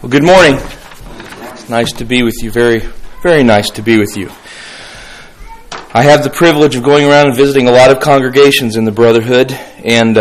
Well, good morning. It's nice to be with you. Very, very nice to be with you. I have the privilege of going around and visiting a lot of congregations in the Brotherhood, and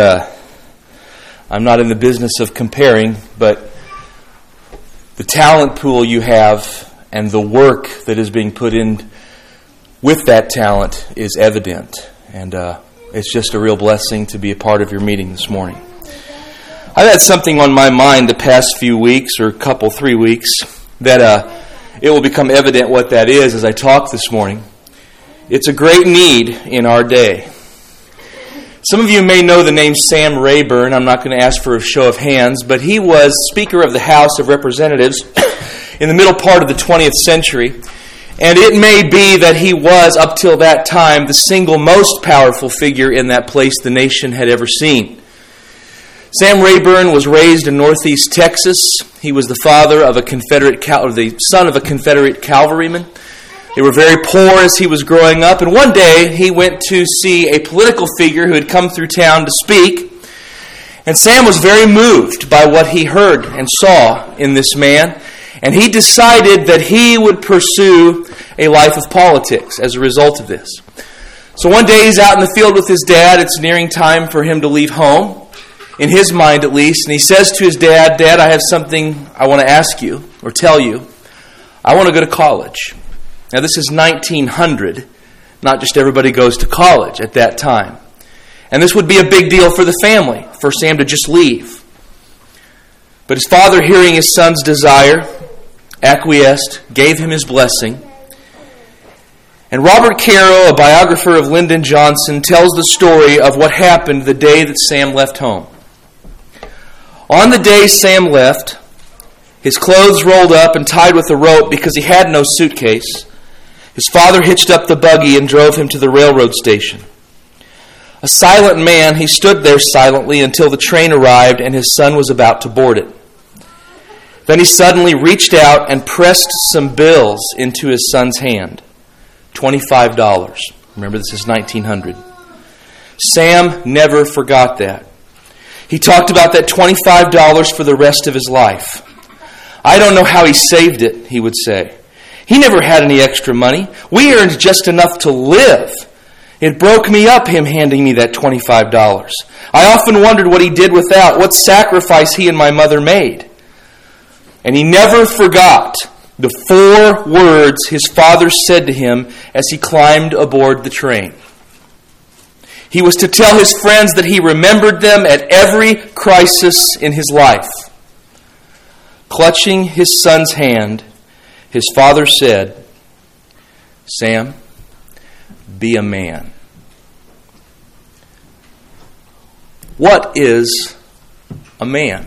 I'm not in the business of comparing, but the talent pool you have and the work that is being put in with that talent is evident, and it's just a real blessing to be a part of your meeting this morning. I've had something on my mind the past few weeks, or 3 weeks, that it will become evident what that is as I talk this morning. It's a great need in our day. Some of you may know the name Sam Rayburn. I'm not going to ask for a show of hands, but he was Speaker of the House of Representatives in the middle part of the 20th century. And it may be that he was, up till that time, the single most powerful figure in that place the nation had ever seen. Sam Rayburn was raised in northeast Texas. He was the father of the son of a Confederate cavalryman. They were very poor as he was growing up, and one day he went to see a political figure who had come through town to speak, and Sam was very moved by what he heard and saw in this man, and he decided that he would pursue a life of politics as a result of this. So one day he's out in the field with his dad. It's nearing time for him to leave home, in his mind at least, and he says to his dad, "Dad, I have something I want to ask you or tell you. I want to go to college." Now this is 1900. Not just everybody goes to college at that time. And this would be a big deal for the family, for Sam to just leave. But his father, hearing his son's desire, acquiesced, gave him his blessing. And Robert Caro, a biographer of Lyndon Johnson, tells the story of what happened the day that Sam left home. On the day Sam left, his clothes rolled up and tied with a rope because he had no suitcase, his father hitched up the buggy and drove him to the railroad station. A silent man, he stood there silently until the train arrived and his son was about to board it. Then he suddenly reached out and pressed some bills into his son's hand. $25. Remember, this is 1900. Sam never forgot that. He talked about that $25 for the rest of his life. "I don't know how he saved it," he would say. "He never had any extra money. We earned just enough to live. It broke me up, him handing me that $25. I often wondered what he did without, what sacrifice he and my mother made." And he never forgot the 4 words his father said to him as he climbed aboard the train. He was to tell his friends that he remembered them at every crisis in his life. Clutching his son's hand, his father said, "Sam, be a man." What is a man?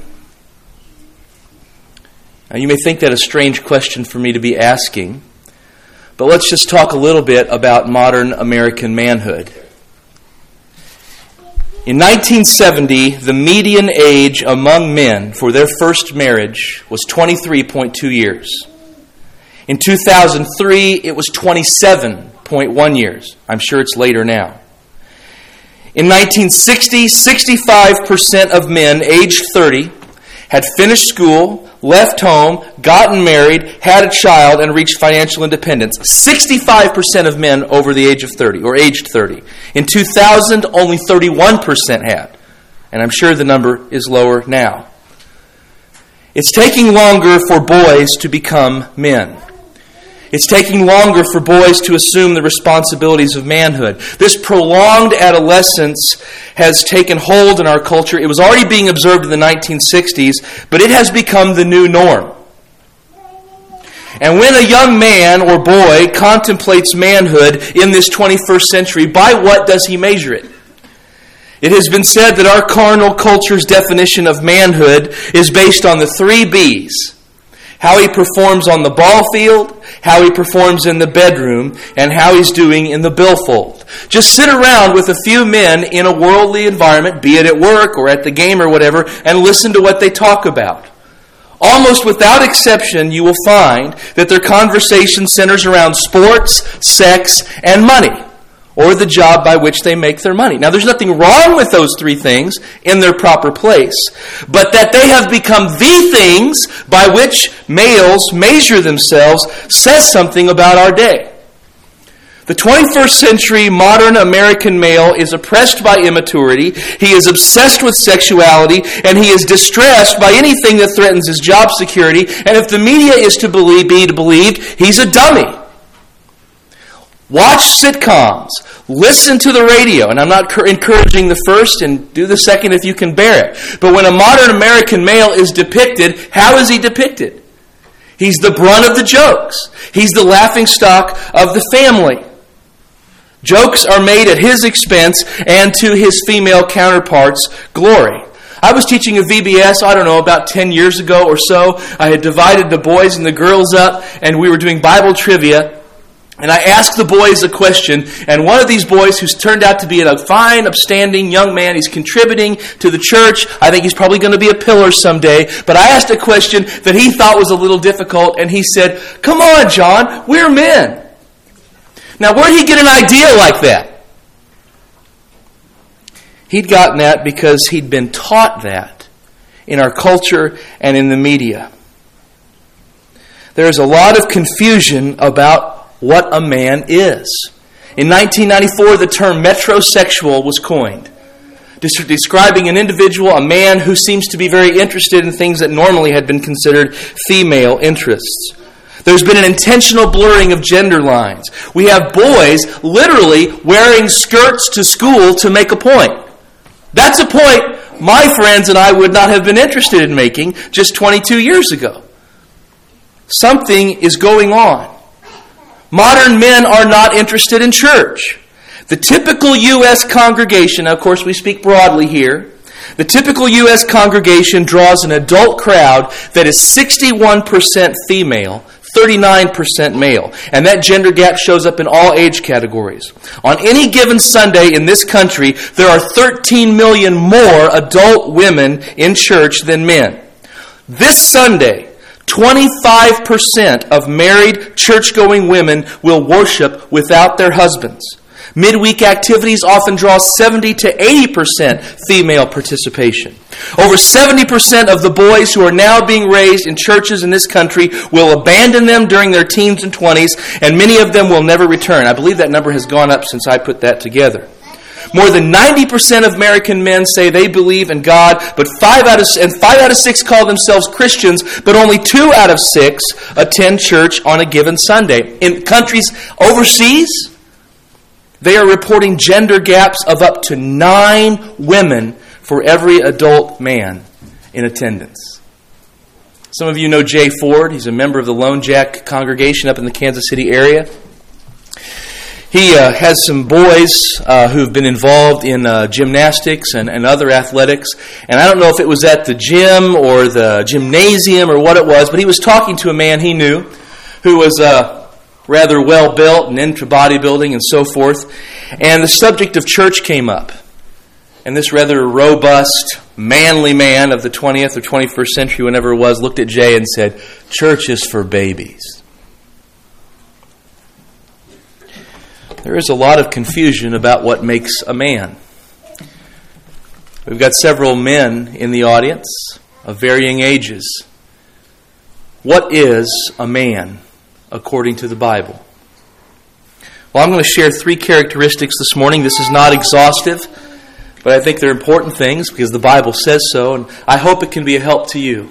Now, you may think that a strange question for me to be asking, but let's just talk a little bit about modern American manhood. In 1970, the median age among men for their first marriage was 23.2 years. In 2003, it was 27.1 years. I'm sure it's later now. In 1960, 65% of men aged 30 had finished school, left home, gotten married, had a child, and reached financial independence. 65% of men over the age of 30, or aged 30. In 2000, only 31% had. And I'm sure the number is lower now. It's taking longer for boys to become men. It's taking longer for boys to assume the responsibilities of manhood. This prolonged adolescence has taken hold in our culture. It was already being observed in the 1960s, but it has become the new norm. And when a young man or boy contemplates manhood in this 21st century, by what does he measure it? It has been said that our carnal culture's definition of manhood is based on the 3 B's. How he performs on the ball field, how he performs in the bedroom, and how he's doing in the billfold. Just sit around with a few men in a worldly environment, be it at work or at the game or whatever, and listen to what they talk about. Almost without exception, you will find that their conversation centers around sports, sex, and money. or the job by which they make their money. Now, there's nothing wrong with those three things in their proper place, but that they have become the things by which males measure themselves says something about our day. The 21st century modern American male is oppressed by immaturity, he is obsessed with sexuality, and he is distressed by anything that threatens his job security, and if the media is to be believed, he's a dummy. Watch sitcoms. Listen to the radio. And I'm not encouraging the first, and do the second if you can bear it. But when a modern American male is depicted, how is he depicted? He's the brunt of the jokes. He's the laughingstock of the family. Jokes are made at his expense and to his female counterparts' glory. I was teaching a VBS, about 10 years ago or so. I had divided the boys and the girls up, and we were doing Bible trivia. And I asked the boys a question, and one of these boys, who's turned out to be a fine, upstanding young man, he's contributing to the church. I think he's probably going to be a pillar someday. But I asked a question that he thought was a little difficult, and he said, "Come on, John, we're men." Now, where did he get an idea like that? He'd gotten that because he'd been taught that in our culture and in the media. There's a lot of confusion about what a man is. In 1994, the term metrosexual was coined, describing an individual, a man who seems to be very interested in things that normally had been considered female interests. There's been an intentional blurring of gender lines. We have boys literally wearing skirts to school to make a point. That's a point my friends and I would not have been interested in making just 22 years ago. Something is going on. Modern men are not interested in church. The typical U.S. congregation, of course we speak broadly here, the typical U.S. congregation draws an adult crowd that is 61% female, 39% male. And that gender gap shows up in all age categories. On any given Sunday in this country, there are 13 million more adult women in church than men. This Sunday, 25% of married church-going women will worship without their husbands. Midweek activities often draw 70 to 80% female participation. Over 70% of the boys who are now being raised in churches in this country will abandon them during their teens and 20s, and many of them will never return. I believe that number has gone up since I put that together. More than 90% of American men say they believe in God, but 5 out of 6 call themselves Christians, but only 2 out of 6 attend church on a given Sunday. In countries overseas, they are reporting gender gaps of up to 9 women for every adult man in attendance. Some of you know Jay Ford. He's a member of the Lone Jack congregation up in the Kansas City area. He has some boys who've been involved in gymnastics and other athletics. And I don't know if it was at the gym or the gymnasium or what it was, but he was talking to a man he knew who was rather well-built and into bodybuilding and so forth. And the subject of church came up. And this rather robust, manly man of the 20th or 21st century, whenever it was, looked at Jay and said, "Church is for babies." There is a lot of confusion about what makes a man. We've got several men in the audience of varying ages. What is a man according to the Bible? Well, I'm going to share 3 characteristics this morning. This is not exhaustive, but I think they're important things because the Bible says so, and I hope it can be a help to you.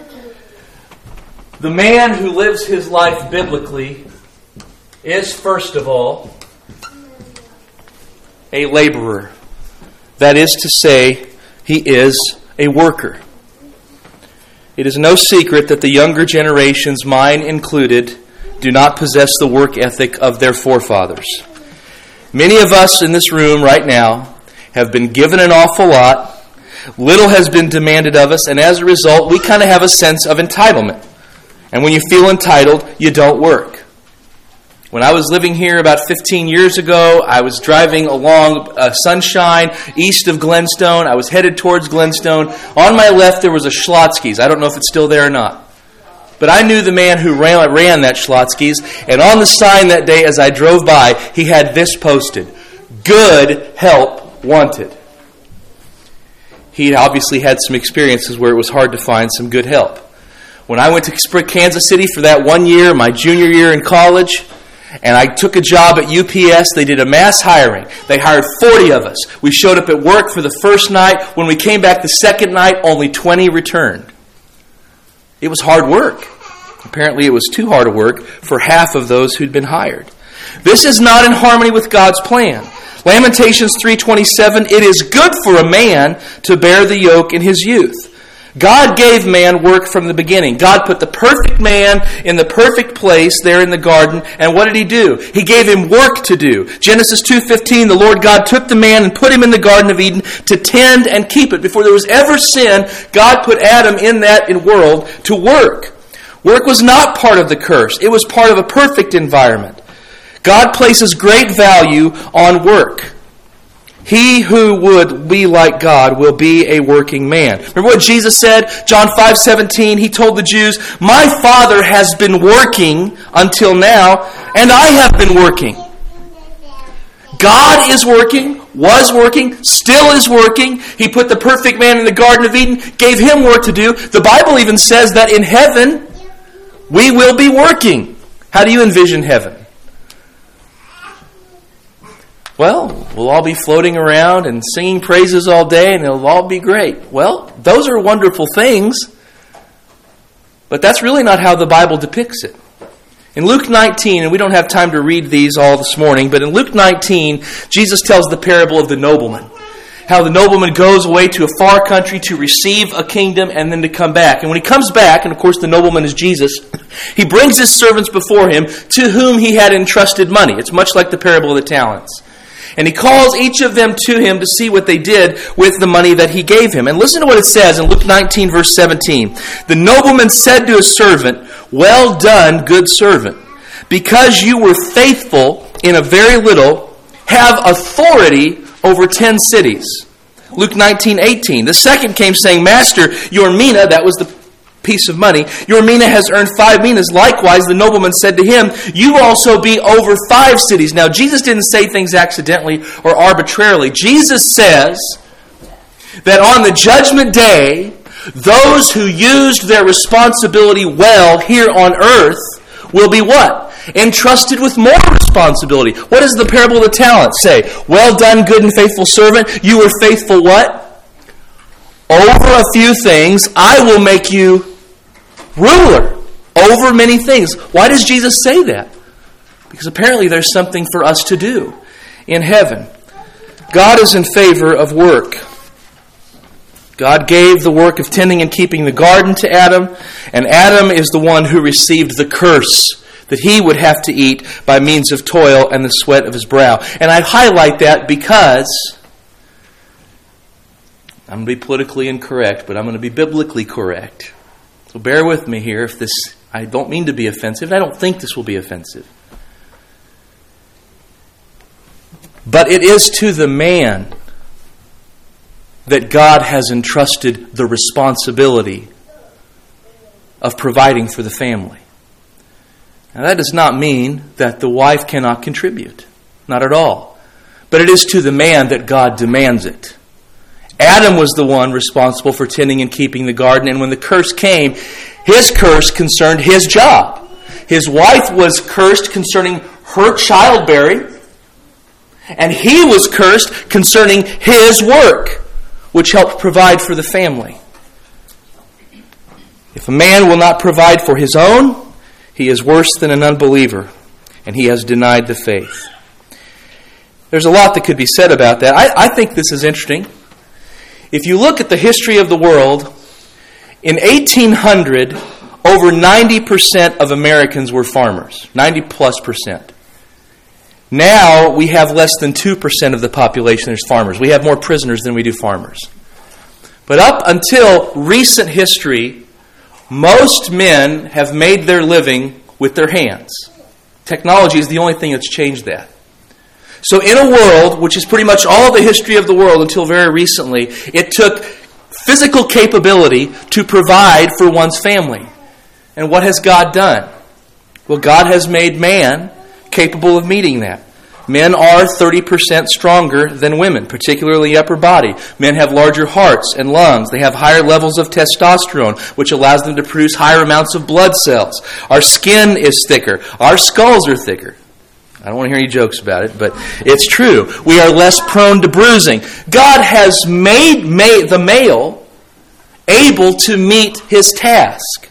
The man who lives his life biblically is, first of all, a laborer. That is to say, he is a worker. It is no secret that the younger generations, mine included, do not possess the work ethic of their forefathers. Many of us in this room right now have been given an awful lot. Little has been demanded of us, and as a result, we kind of have a sense of entitlement. And when you feel entitled, you don't work. When I was living here about 15 years ago, I was driving along Sunshine east of Glenstone. I was headed towards Glenstone. On my left, there was a Schlotzsky's. I don't know if it's still there or not. But I knew the man who ran that Schlotzsky's. And on the sign that day as I drove by, he had this posted: good help wanted. He obviously had some experiences where it was hard to find some good help. When I went to Kansas City for that 1 year, my junior year in college, and I took a job at UPS, they did a mass hiring. They hired 40 of us. We showed up at work for the first night. When we came back the second night, only 20 returned. It was hard work. Apparently it was too hard a work for half of those who'd been hired. This is not in harmony with God's plan. Lamentations 3:27, it is good for a man to bear the yoke in his youth. God gave man work from the beginning. God put the perfect man in the perfect place there in the garden. And what did he do? He gave him work to do. Genesis 2:15, the Lord God took the man and put him in the Garden of Eden to tend and keep it. Before there was ever sin, God put Adam in that world to work. Work was not part of the curse. It was part of a perfect environment. God places great value on work. He who would be like God will be a working man. Remember what Jesus said? John 5:17, he told the Jews, my Father has been working until now, and I have been working. God is working, was working, still is working. He put the perfect man in the Garden of Eden, gave him work to do. The Bible even says that in heaven, we will be working. How do you envision heaven? Well, we'll all be floating around and singing praises all day and it'll all be great. Well, those are wonderful things, but that's really not how the Bible depicts it. In Luke 19, and we don't have time to read these all this morning, but in Luke 19, Jesus tells the parable of the nobleman. How the nobleman goes away to a far country to receive a kingdom and then to come back. And when he comes back, and of course the nobleman is Jesus, he brings his servants before him to whom he had entrusted money. It's much like the parable of the talents. And he calls each of them to him to see what they did with the money that he gave him. And listen to what it says in Luke 19, verse 17. The nobleman said to his servant, well done, good servant. Because you were faithful in a very little, have authority over 10 cities. Luke 19:18. The second came saying, Master, your mina, that was the piece of money, your mina has earned 5 minas. Likewise, the nobleman said to him, you also be over 5 cities. Now, Jesus didn't say things accidentally or arbitrarily. Jesus says that on the judgment day, those who used their responsibility well here on earth will be what? Entrusted with more responsibility. What does the parable of the talents say? Well done, good and faithful servant. You were faithful what? Over a few things, I will make you ruler over many things. Why does Jesus say that? Because apparently there's something for us to do in heaven. God is in favor of work. God gave the work of tending and keeping the garden to Adam, and Adam is the one who received the curse that he would have to eat by means of toil and the sweat of his brow. And I highlight that because I'm going to be politically incorrect, but I'm going to be biblically correct. So bear with me here if this, I don't mean to be offensive, and I don't think this will be offensive. But it is to the man that God has entrusted the responsibility of providing for the family. Now that does not mean that the wife cannot contribute. Not at all. But it is to the man that God demands it. Adam was the one responsible for tending and keeping the garden, and when the curse came, his curse concerned his job. His wife was cursed concerning her childbearing, and he was cursed concerning his work, which helped provide for the family. If a man will not provide for his own, he is worse than an unbeliever, and he has denied the faith. There's a lot that could be said about that. I think this is interesting. If you look at the history of the world, in 1800, over 90% of Americans were farmers. 90+%. Now, we have less than 2% of the population as farmers. We have more prisoners than we do farmers. But up until recent history, most men have made their living with their hands. Technology is the only thing that's changed that. So in a world, which is pretty much all the history of the world until very recently, it took physical capability to provide for one's family. And what has God done? Well, God has made man capable of meeting that. Men are 30% stronger than women, particularly the upper body. Men have larger hearts and lungs. They have higher levels of testosterone, which allows them to produce higher amounts of blood cells. Our skin is thicker. Our skulls are thicker. I don't want to hear any jokes about it, but it's true. We are less prone to bruising. God has made the male able to meet his task.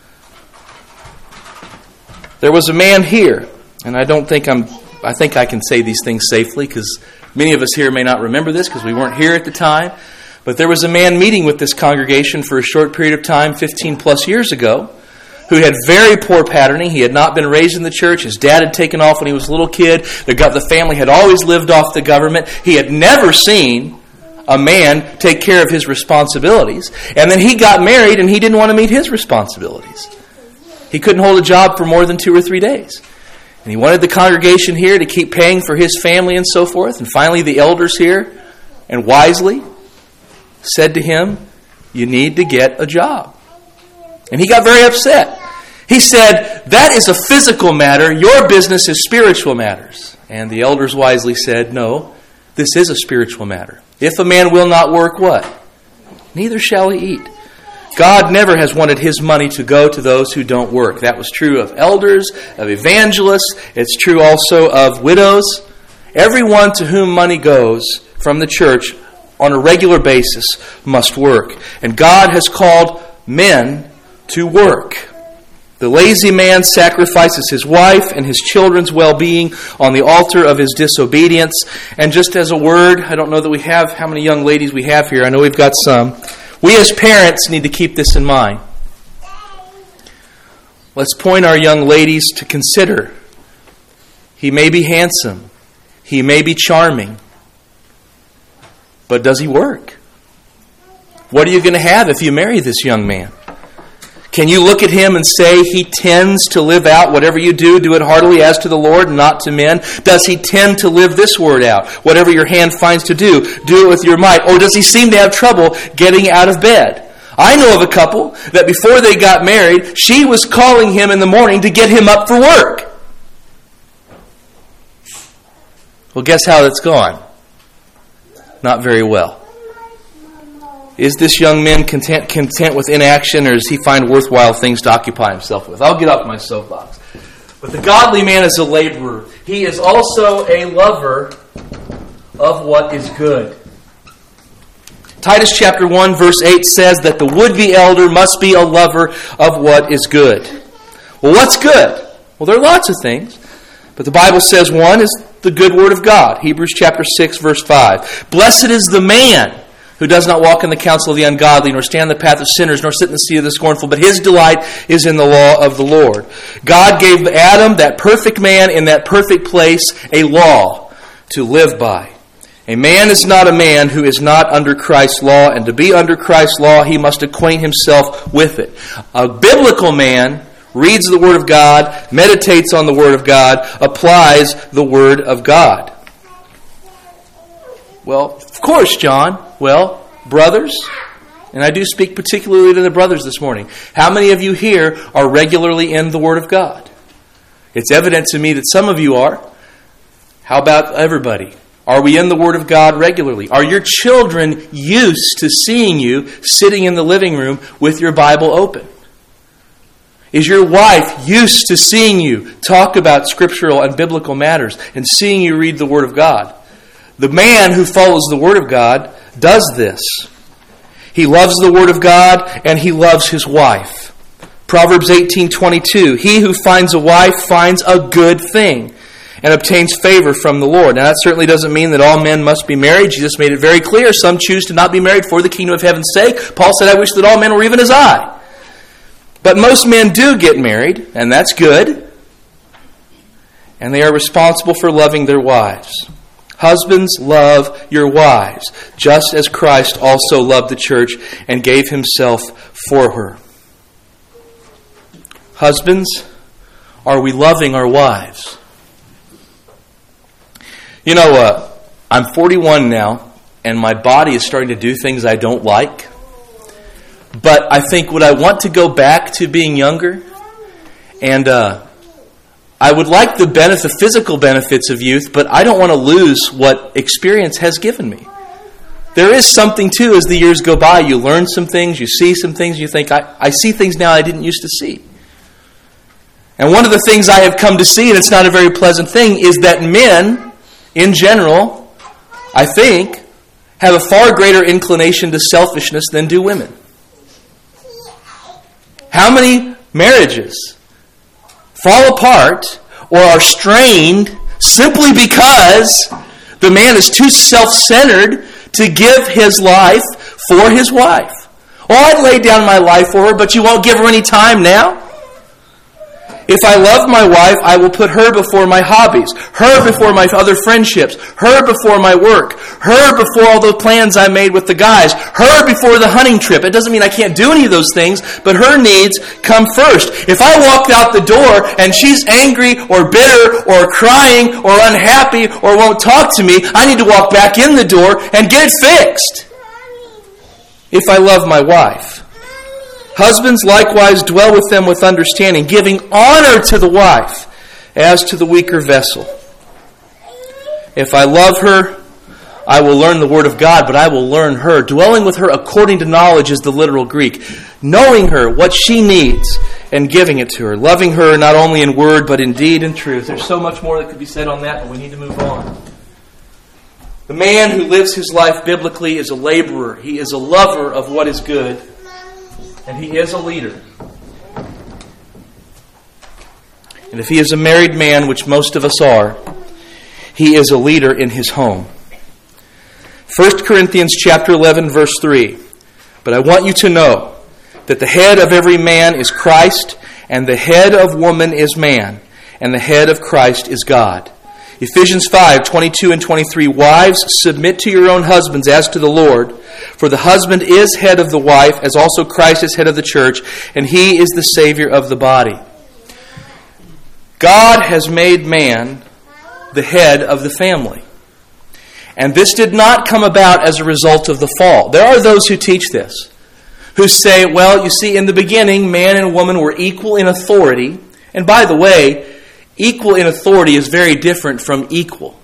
There was a man here, and I think I can say these things safely because many of us here may not remember this because we weren't here at the time. But there was a man meeting with this congregation for a short period of time, 15 plus years ago, who had very poor patterning. He had not been raised in the church. His dad had taken off when he was a little kid. The family had always lived off the government. He had never seen a man take care of his responsibilities. And then he got married and he didn't want to meet his responsibilities. He couldn't hold a job for more than 2 or 3 days. And he wanted the congregation here to keep paying for his family and so forth. And finally the elders here, and wisely, said to him, "You need to get a job." And he got very upset. He said, "That is a physical matter. Your business is spiritual matters." And the elders wisely said, "No, this is a spiritual matter. If a man will not work, what? Neither shall he eat." God never has wanted his money to go to those who don't work. That was true of elders, of evangelists. It's true also of widows. Everyone to whom money goes from the church on a regular basis must work. And God has called men to work. The lazy man sacrifices his wife and his children's well-being on the altar of his disobedience. And just as a word, I don't know that we have how many young ladies we have here. I know we've got some. We as parents need to keep this in mind. Let's point our young ladies to consider. He may be handsome. He may be charming. But does he work? What are you going to have if you marry this young man? Can you look at him and say he tends to live out whatever you do it heartily as to the Lord, not to men? Does he tend to live this word out? Whatever your hand finds to do it with your might. Or does he seem to have trouble getting out of bed? I know of a couple that before they got married, she was calling him in the morning to get him up for work. Well, guess how that's gone? Not very well. Is this young man content with inaction, or does he find worthwhile things to occupy himself with? I'll get off my soapbox. But the godly man is a laborer. He is also a lover of what is good. Titus chapter 1 verse 8 says that the would-be elder must be a lover of what is good. Well, what's good? Well, there are lots of things. But the Bible says one is the good word of God. Hebrews chapter 6 verse 5. Blessed is the man who does not walk in the counsel of the ungodly, nor stand in the path of sinners, nor sit in the seat of the scornful, but his delight is in the law of the Lord. God gave Adam, that perfect man in that perfect place, a law to live by. A man is not a man who is not under Christ's law, and to be under Christ's law, he must acquaint himself with it. A biblical man reads the Word of God, meditates on the Word of God, applies the Word of God. Well, of course, John. Well, brothers, and I do speak particularly to the brothers this morning, how many of you here are regularly in the Word of God? It's evident to me that some of you are. How about everybody? Are we in the Word of God regularly? Are your children used to seeing you sitting in the living room with your Bible open? Is your wife used to seeing you talk about scriptural and biblical matters and seeing you read the Word of God? The man who follows the Word of God does this. He loves the Word of God and he loves his wife. Proverbs 18:22, he who finds a wife finds a good thing and obtains favor from the Lord. Now that certainly doesn't mean that all men must be married. Jesus made it very clear. Some choose to not be married for the kingdom of heaven's sake. Paul said, I wish that all men were even as I. But most men do get married, and that's good. And they are responsible for loving their wives. Husbands, love your wives, just as Christ also loved the church and gave himself for her. Husbands, are we loving our wives? You know, I'm 41 now, and my body is starting to do things I don't like. But I think, would I want to go back to being younger? And I would like the physical benefits of youth, but I don't want to lose what experience has given me. There is something, too, as the years go by. You learn some things, you see some things, you think, I see things now I didn't used to see. And one of the things I have come to see, and it's not a very pleasant thing, is that men, in general, I think, have a far greater inclination to selfishness than do women. How many marriages fall apart or are strained simply because the man is too self-centered to give his life for his wife? Oh, I'd lay down my life for her, but you won't give her any time now? If I love my wife, I will put her before my hobbies, her before my other friendships, her before my work, her before all the plans I made with the guys, her before the hunting trip. It doesn't mean I can't do any of those things, but her needs come first. If I walk out the door and she's angry or bitter or crying or unhappy or won't talk to me, I need to walk back in the door and get it fixed. If I love my wife. Husbands likewise dwell with them with understanding, giving honor to the wife as to the weaker vessel. If I love her, I will learn the word of God, but I will learn her. Dwelling with her according to knowledge is the literal Greek. Knowing her, what she needs, and giving it to her. Loving her not only in word, but in deed and truth. There's so much more that could be said on that, but we need to move on. The man who lives his life biblically is a laborer. He is a lover of what is good. And he is a leader. And if he is a married man, which most of us are, he is a leader in his home. 1 Corinthians chapter 11, verse 3. But I want you to know that the head of every man is Christ, and the head of woman is man, and the head of Christ is God. Ephesians 5, 22 and 23. Wives, submit to your own husbands as to the Lord. For the husband is head of the wife, as also Christ is head of the church, and he is the Savior of the body. God has made man the head of the family. And this did not come about as a result of the fall. There are those who teach this, who say, well, you see, in the beginning, man and woman were equal in authority. And by the way, equal in authority is very different from equal.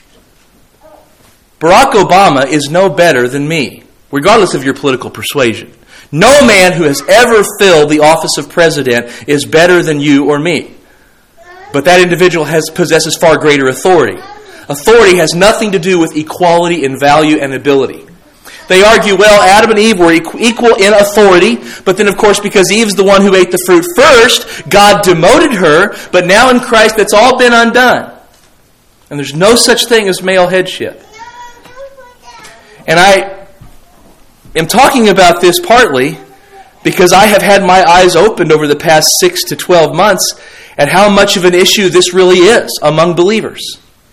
Barack Obama is no better than me, regardless of your political persuasion. No man who has ever filled the office of president is better than you or me. But that individual possesses far greater authority. Authority has nothing to do with equality in value and ability. They argue, well, Adam and Eve were equal in authority, but then, of course, because Eve's the one who ate the fruit first, God demoted her, but now in Christ that's all been undone. And there's no such thing as male headship. And I am talking about this partly because I have had my eyes opened over the past 6 to 12 months at how much of an issue this really is among believers.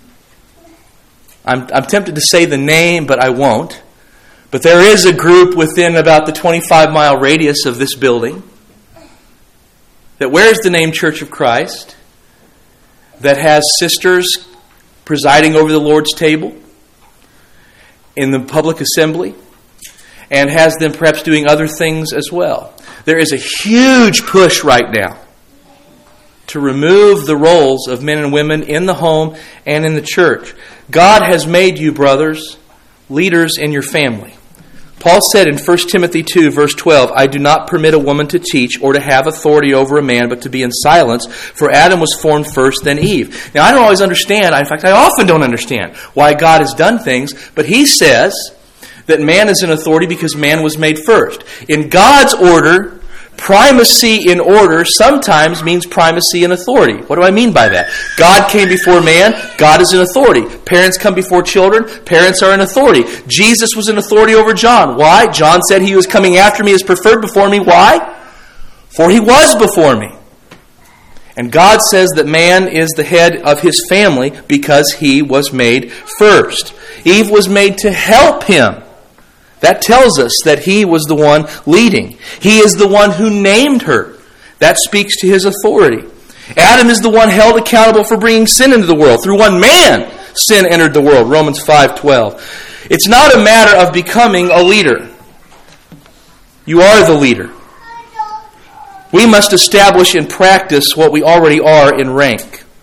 I'm tempted to say the name, but I won't. But there is a group within about the 25-mile radius of this building that wears the name Church of Christ, that has sisters presiding over the Lord's table in the public assembly, and has them perhaps doing other things as well. There is a huge push right now to remove the roles of men and women in the home and in the church. God has made you, brothers, leaders in your family. Paul said in 1 Timothy 2, verse 12, I do not permit a woman to teach or to have authority over a man, but to be in silence, for Adam was formed first, then Eve. Now, I don't always understand, in fact, I often don't understand why God has done things, but he says that man is in authority because man was made first. In God's order, primacy in order sometimes means primacy in authority. What do I mean by that? God came before man. God is in authority. Parents come before children. Parents are in authority. Jesus was in authority over John. Why? John said he was coming after me as preferred before me. Why? For he was before me. And God says that man is the head of his family because he was made first. Eve was made to help him. That tells us that he was the one leading. He is the one who named her. That speaks to his authority. Adam is the one held accountable for bringing sin into the world. Through one man, sin entered the world. Romans 5:12. It's not a matter of becoming a leader. You are the leader. We must establish in practice what we already are in rank.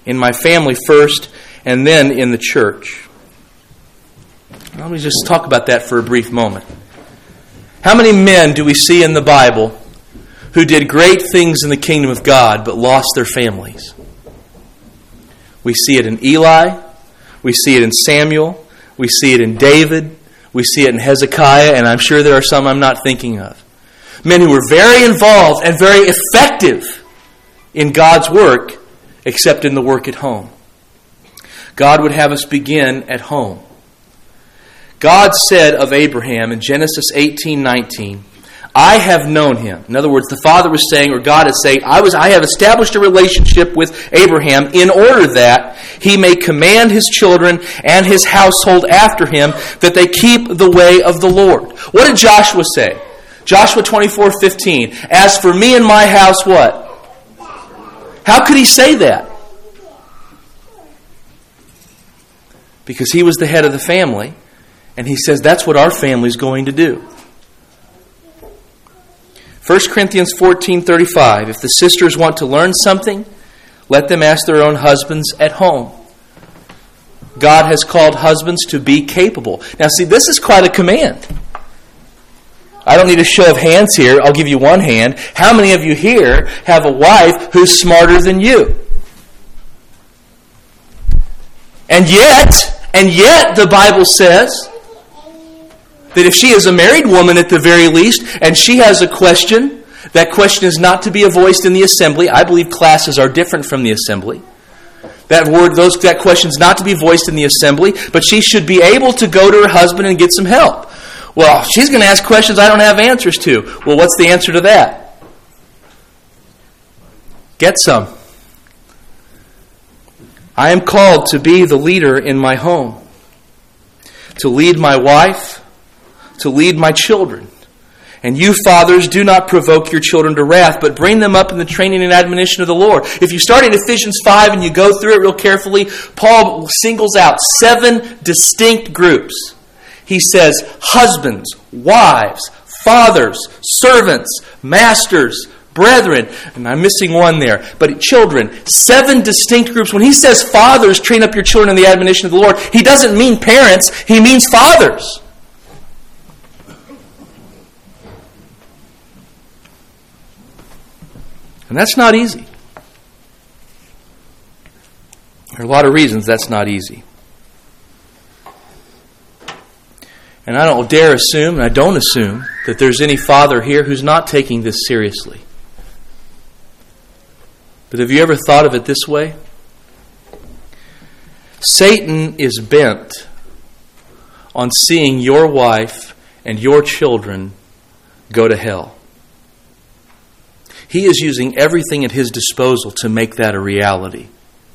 in my family first, and then in the church. Let me just talk about that for a brief moment. How many men do we see in the Bible who did great things in the kingdom of God but lost their families? We see it in Eli. We see it in Samuel. We see it in David. We see it in Hezekiah, and I'm sure there are some I'm not thinking of. Men who were very involved and very effective in God's work, except in the work at home. God would have us begin at home. God said of Abraham in Genesis 18:19, I have known him. In other words, the Father was saying, or God is saying, I have established a relationship with Abraham in order that he may command his children and his household after him, that they keep the way of the Lord. What did Joshua say? Joshua 24:15. As for me and my house, what? How could he say that? Because he was the head of the family, and he says that's what our family's going to do. 1 Corinthians 14:35. If the sisters want to learn something, let them ask their own husbands at home. God has called husbands to be capable. Now see, this is quite a command. I don't need a show of hands here. I'll give you one hand. How many of you here have a wife who's smarter than you? And yet the Bible says that if she is a married woman at the very least, and she has a question, that question is not to be voiced in the assembly. I believe classes are different from the assembly. That question is not to be voiced in the assembly, but she should be able to go to her husband and get some help. Well, she's going to ask questions I don't have answers to. Well, what's the answer to that? Get some. I am called to be the leader in my home, to lead my wife, to lead my children. And you, fathers, do not provoke your children to wrath, but bring them up in the training and admonition of the Lord. If you start at Ephesians 5 and you go through it real carefully, Paul singles out 7 distinct groups. He says, husbands, wives, fathers, servants, masters, brethren, and I'm missing one there, but children, 7 distinct groups. When he says fathers, train up your children in the admonition of the Lord, he doesn't mean parents, he means fathers. And that's not easy. There are a lot of reasons that's not easy. And I don't dare assume, and I don't assume, that there's any father here who's not taking this seriously. But have you ever thought of it this way? Satan is bent on seeing your wife and your children go to hell. He is using everything at his disposal to make that a reality.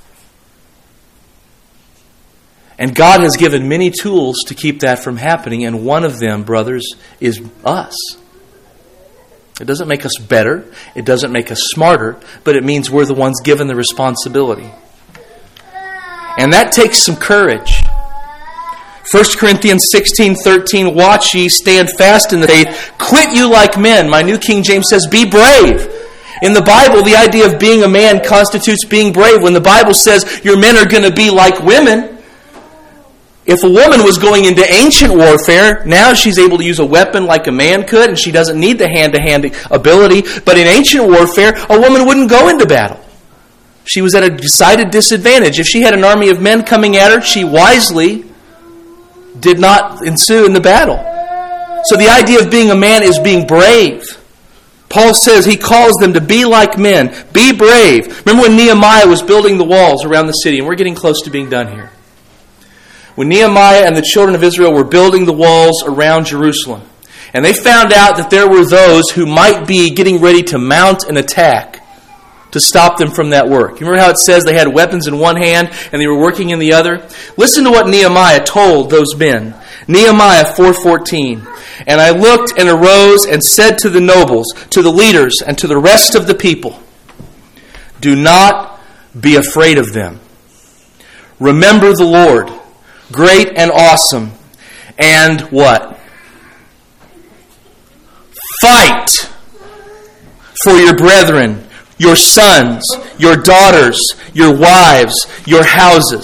And God has given many tools to keep that from happening, and one of them, brothers, is us. It doesn't make us better, it doesn't make us smarter, but it means we're the ones given the responsibility. And that takes some courage. 1 Corinthians 16:13, watch ye, stand fast in the faith, quit you like men. My New King James says, be brave. In the Bible, the idea of being a man constitutes being brave. When the Bible says your men are going to be like women, if a woman was going into ancient warfare, now she's able to use a weapon like a man could, and she doesn't need the hand-to-hand ability. But in ancient warfare, a woman wouldn't go into battle. She was at a decided disadvantage. If she had an army of men coming at her, she wisely did not ensue in the battle. So the idea of being a man is being brave. Paul says he calls them to be like men. Be brave. Remember when Nehemiah was building the walls around the city, and we're getting close to being done here. When Nehemiah and the children of Israel were building the walls around Jerusalem, and they found out that there were those who might be getting ready to mount an attack to stop them from that work. You remember how it says they had weapons in one hand and they were working in the other? Listen to what Nehemiah told those men. Nehemiah 4:14. And I looked and arose and said to the nobles, to the leaders, and to the rest of the people, do not be afraid of them. Remember the Lord, great and awesome, and what? Fight for your brethren. your sons, your daughters, your wives, your houses.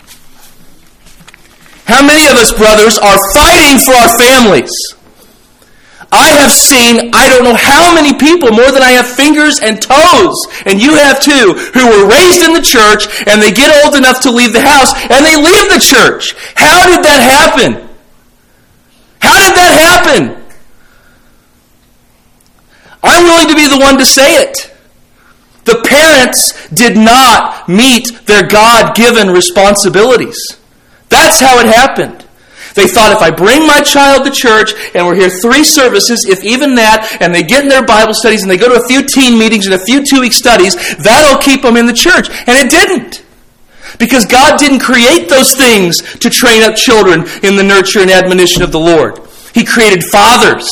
How many of us, brothers, are fighting for our families? I have seen, I don't know how many people, more than I have fingers and toes, and you have too, who were raised in the church, and they get old enough to leave the house, and they leave the church. How did that happen? How did that happen? I'm willing to be the one to say it. The parents did not meet their God-given responsibilities. That's how it happened. They thought, if I bring my child to church, and we're here 3 services, if even that, and they get in their Bible studies, and they go to a few teen meetings and a few 2-week studies, that'll keep them in the church. And it didn't. Because God didn't create those things to train up children in the nurture and admonition of the Lord. He created fathers.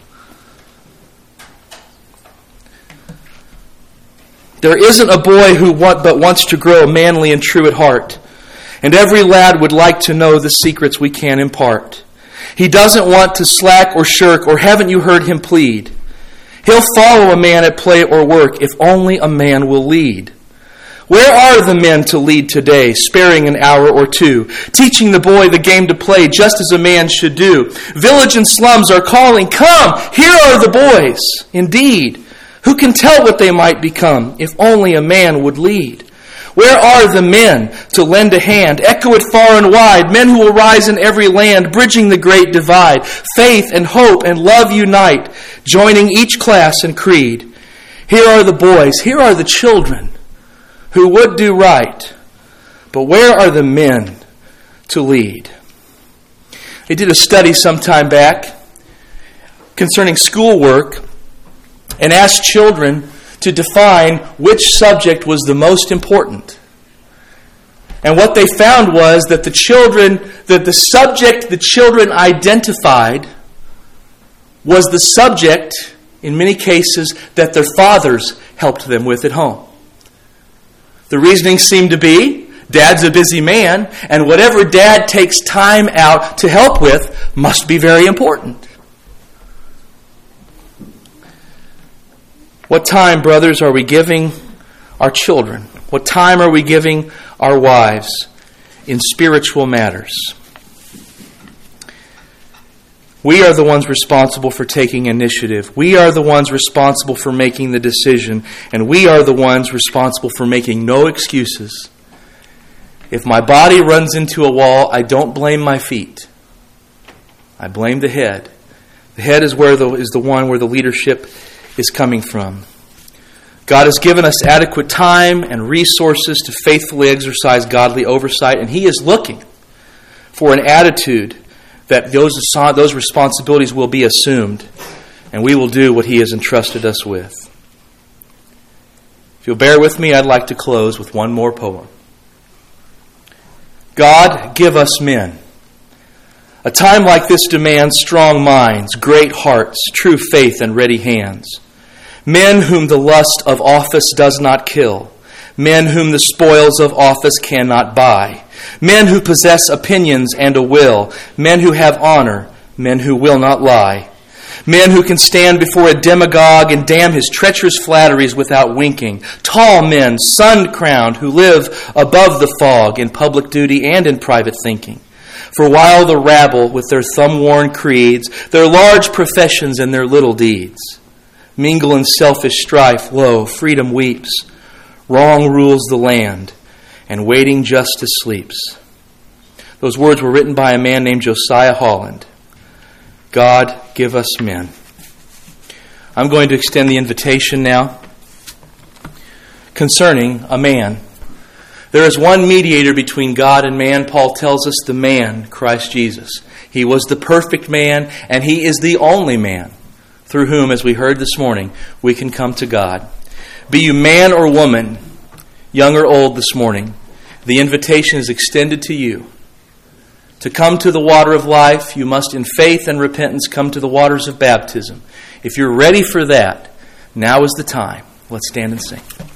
There isn't a boy who but wants to grow manly and true at heart. And every lad would like to know the secrets we can impart. He doesn't want to slack or shirk, or haven't you heard him plead? He'll follow a man at play or work if only a man will lead. Where are the men to lead today, sparing an hour or two, teaching the boy the game to play just as a man should do? Village and slums are calling, come, here are the boys. Indeed, who can tell what they might become if only a man would lead? Where are the men to lend a hand, echo it far and wide, men who will rise in every land, bridging the great divide, faith and hope and love unite, joining each class and creed? Here are the boys, here are the children who would do right, but where are the men to lead? They did a study some time back concerning schoolwork and asked children to define which subject was the most important. And what they found was that the subject the children identified was the subject, in many cases, that their fathers helped them with at home. The reasoning seemed to be, Dad's a busy man, and whatever Dad takes time out to help with must be very important. What time, brothers, are we giving our children? What time are we giving our wives in spiritual matters? We are the ones responsible for taking initiative. We are the ones responsible for making the decision. And we are the ones responsible for making no excuses. If my body runs into a wall, I don't blame my feet. I blame the head. The head is the one where the leadership is coming from. God has given us adequate time and resources to faithfully exercise godly oversight, and He is looking for an attitude that those responsibilities will be assumed, and we will do what He has entrusted us with. If you'll bear with me, I'd like to close with one more poem. God, give us men. A time like this demands strong minds, great hearts, true faith, and ready hands. Men whom the lust of office does not kill. Men whom the spoils of office cannot buy. Men who possess opinions and a will. Men who have honor. Men who will not lie. Men who can stand before a demagogue and damn his treacherous flatteries without winking. Tall men, sun-crowned, who live above the fog in public duty and in private thinking. For while the rabble, with their thumb-worn creeds, their large professions and their little deeds, mingle in selfish strife, lo, freedom weeps. Wrong rules the land, and waiting justice sleeps. Those words were written by a man named Josiah Holland. God, give us men. I'm going to extend the invitation now concerning a man. There is one mediator between God and man. Paul tells us the man, Christ Jesus. He was the perfect man, and He is the only man through whom, as we heard this morning, we can come to God. Be you man or woman, young or old this morning, the invitation is extended to you. To come to the water of life, you must in faith and repentance come to the waters of baptism. If you're ready for that, now is the time. Let's stand and sing.